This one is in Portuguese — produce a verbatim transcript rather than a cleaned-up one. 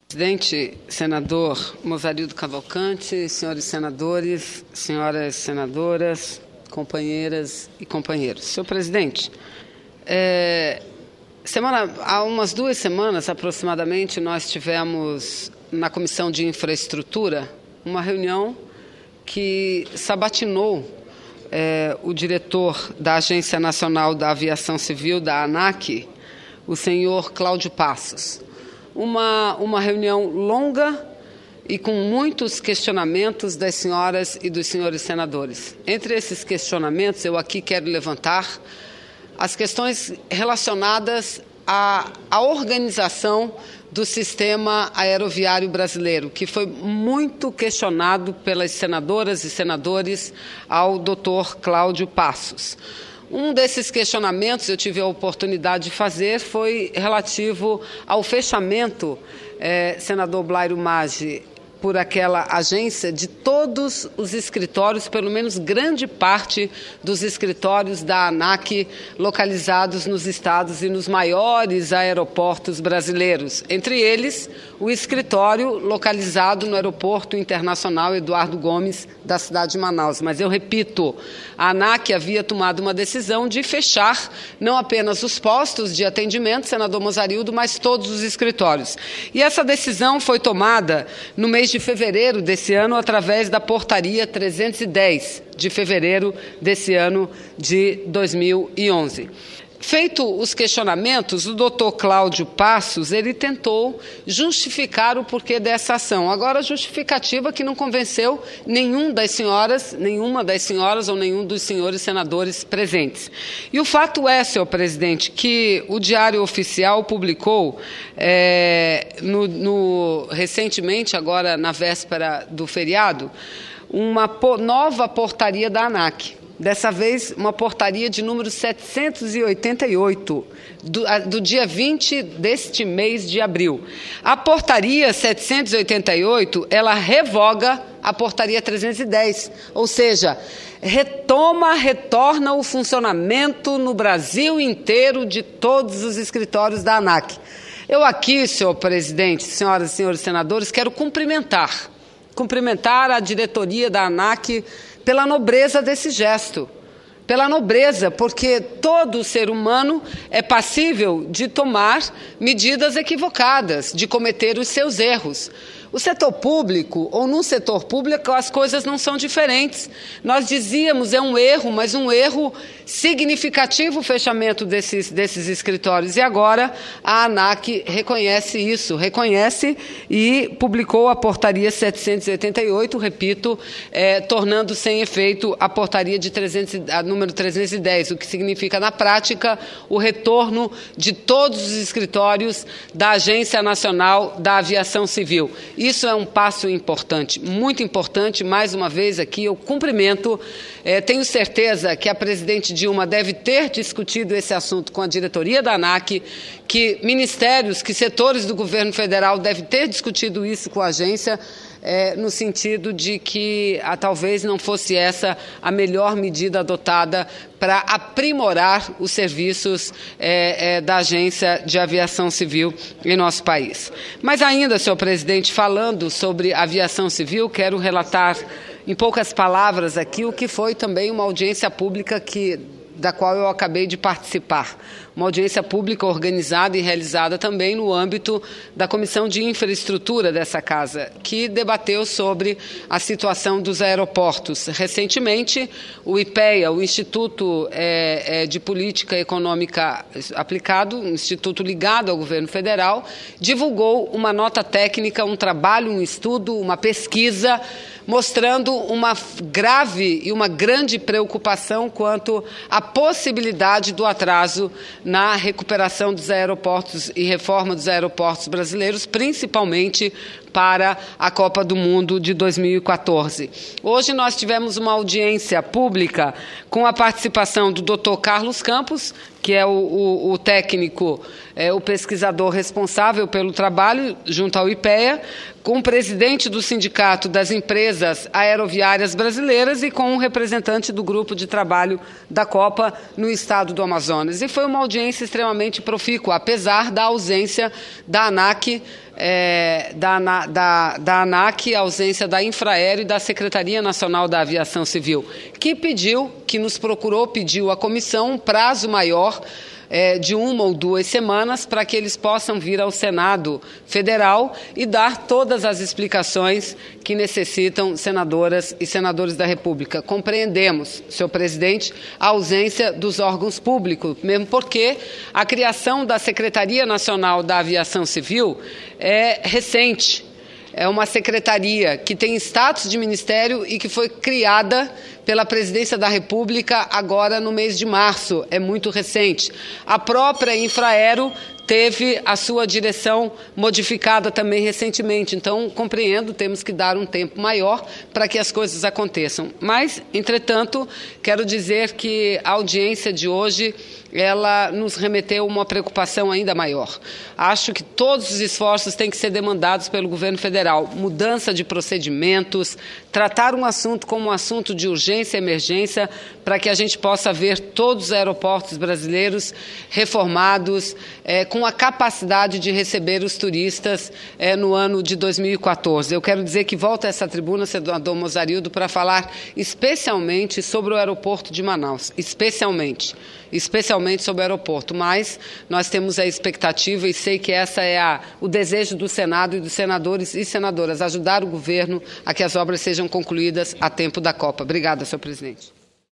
Presidente, senador Mozarildo Cavalcante, senhores senadores, senhoras senadoras, companheiras e companheiros. Senhor presidente, é, semana, há umas duas semanas aproximadamente nós tivemos na Comissão de Infraestrutura uma reunião que sabatinou é, o diretor da Agência Nacional da Aviação Civil, da ANAC, o senhor Cláudio Passos. Uma, uma reunião longa e com muitos questionamentos das senhoras e dos senhores senadores. Entre esses questionamentos, eu aqui quero levantar as questões relacionadas à, à organização do sistema aeroviário brasileiro, que foi muito questionado pelas senadoras e senadores ao doutor Cláudio Passos. Um desses questionamentos eu tive a oportunidade de fazer foi relativo ao fechamento, eh, senador Blairo Maggi, por aquela agência, de todos os escritórios, pelo menos grande parte dos escritórios da ANAC localizados nos estados e nos maiores aeroportos brasileiros. Entre eles, o escritório localizado no Aeroporto Internacional Eduardo Gomes, da cidade de Manaus. Mas eu repito, a ANAC havia tomado uma decisão de fechar não apenas os postos de atendimento, senador Mozarildo, mas todos os escritórios. E essa decisão foi tomada no mês de fevereiro desse ano, através da portaria trezentos e dez de fevereiro desse ano de dois mil e onze. Feito os questionamentos, o doutor Cláudio Passos, ele tentou justificar o porquê dessa ação. Agora, a justificativa que não convenceu nenhum das senhoras, nenhuma das senhoras ou nenhum dos senhores senadores presentes. E o fato é, senhor presidente, que o Diário Oficial publicou é, no, no, recentemente, agora na véspera do feriado, uma po- nova portaria da ANAC. Dessa vez, uma portaria de número setecentos e oitenta e oito, do, do dia vinte deste mês de abril. A portaria setecentos e oitenta e oito, ela revoga a portaria trezentos e dez, ou seja, retoma, retorna o funcionamento no Brasil inteiro de todos os escritórios da ANAC. Eu aqui, senhor presidente, senhoras e senhores senadores, quero cumprimentar, cumprimentar a diretoria da ANAC pela nobreza desse gesto, pela nobreza, porque todo ser humano é passível de tomar medidas equivocadas, de cometer os seus erros. O setor público, ou no setor público, as coisas não são diferentes. Nós dizíamos, é um erro, mas um erro significativo o fechamento desses, desses escritórios. E agora a ANAC reconhece isso, reconhece e publicou a portaria setecentos e oitenta e oito, repito, é, tornando sem efeito a portaria de trezentos, a número trezentos e dez, o que significa, na prática, o retorno de todos os escritórios da Agência Nacional da Aviação Civil. Isso é um passo importante, muito importante. Mais uma vez aqui eu cumprimento, eh, tenho certeza que a presidente Dilma deve ter discutido esse assunto com a diretoria da ANAC, que ministérios, que setores do governo federal devem ter discutido isso com a agência, É, no sentido de que ah, talvez não fosse essa a melhor medida adotada para aprimorar os serviços é, é, da Agência de Aviação Civil em nosso país. Mas ainda, senhor presidente, falando sobre aviação civil, quero relatar em poucas palavras aqui o que foi também uma audiência pública que, da qual eu acabei de participar. Uma audiência pública organizada e realizada também no âmbito da Comissão de Infraestrutura dessa Casa, que debateu sobre a situação dos aeroportos. Recentemente, o IPEA, o Instituto é, é, de Política Econômica Aplicado, um instituto ligado ao governo federal, divulgou uma nota técnica, um trabalho, um estudo, uma pesquisa, mostrando uma grave e uma grande preocupação quanto à possibilidade do atraso na recuperação dos aeroportos e reforma dos aeroportos brasileiros, principalmente para a Copa do Mundo de dois mil e quatorze. Hoje nós tivemos uma audiência pública com a participação do doutor Carlos Campos, que é o, o, o técnico, é, o pesquisador responsável pelo trabalho junto ao IPEA, com o presidente do Sindicato das Empresas Aeroviárias Brasileiras e com um representante do grupo de trabalho da Copa no estado do Amazonas. E foi uma audiência extremamente profícua, apesar da ausência da ANAC é, da, da, da ANAC, a ausência da Infraero e da Secretaria Nacional da Aviação Civil, que pediu, que nos procurou, pediu à comissão um prazo maior, É, de uma ou duas semanas, para que eles possam vir ao Senado Federal e dar todas as explicações que necessitam, senadoras e senadores da República. Compreendemos, senhor presidente, a ausência dos órgãos públicos, mesmo porque a criação da Secretaria Nacional da Aviação Civil é recente. É uma secretaria que tem status de ministério e que foi criada pela Presidência da República agora no mês de março, é muito recente. A própria Infraero teve a sua direção modificada também recentemente. Então, compreendo, temos que dar um tempo maior para que as coisas aconteçam. Mas, entretanto, quero dizer que a audiência de hoje, ela nos remeteu a uma preocupação ainda maior. Acho que todos os esforços têm que ser demandados pelo governo federal. Mudança de procedimentos, tratar um assunto como um assunto de urgência e emergência, para que a gente possa ver todos os aeroportos brasileiros reformados, é, com a capacidade de receber os turistas é, no ano de dois mil e quatorze. Eu quero dizer que volto a essa tribuna, senador Mozarildo, para falar especialmente sobre o aeroporto de Manaus, especialmente, especialmente sobre o aeroporto, mas nós temos a expectativa e sei que essa é a, o desejo do Senado e dos senadores e senadoras, ajudar o governo a que as obras sejam concluídas a tempo da Copa. Obrigada, senhor presidente.